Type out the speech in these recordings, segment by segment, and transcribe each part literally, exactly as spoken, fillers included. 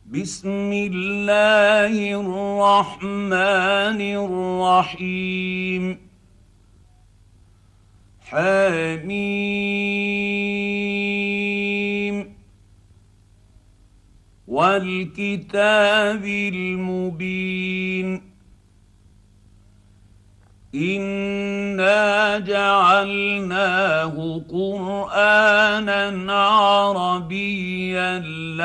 بسم الله الرحمن الرحيم. حميم والكتاب المبين. إنا جعلناه قرآنا عربيا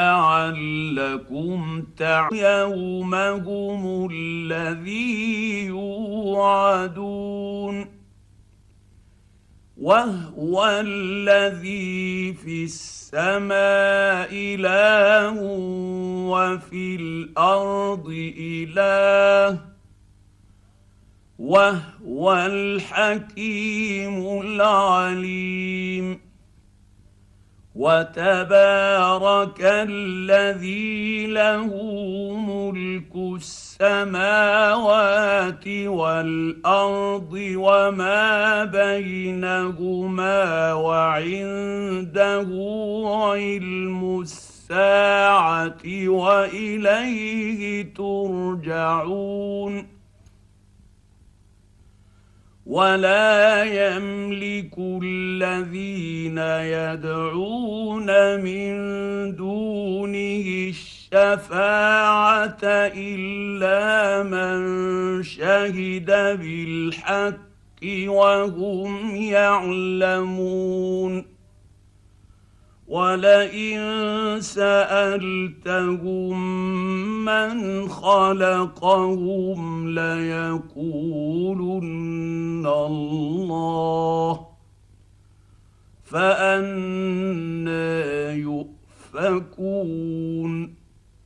لعلكم تعقلون. يومهم الذي يوعدون وهو الذي في السماء إله وفي الأرض إله وهو الحكيم العليم. وتبارك الذي له ملك السماوات والأرض وما بينهما وعنده علم الساعة وإليه ترجعون. ولا يملك الذين يدعون من دونه الشفاعة إلا من شهد بالحق وهم يعلمون. ولئن سألتهم من خلقهم ليقولن الله فأنى يؤفكون.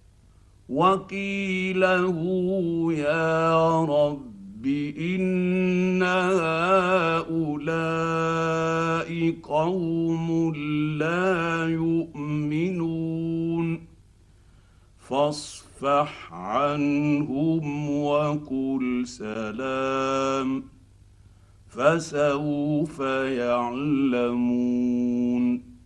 وقيله يا رب إن هؤلاء قوم لا يؤمنون فاصفح عنهم وقل سلام فسوف يعلمون.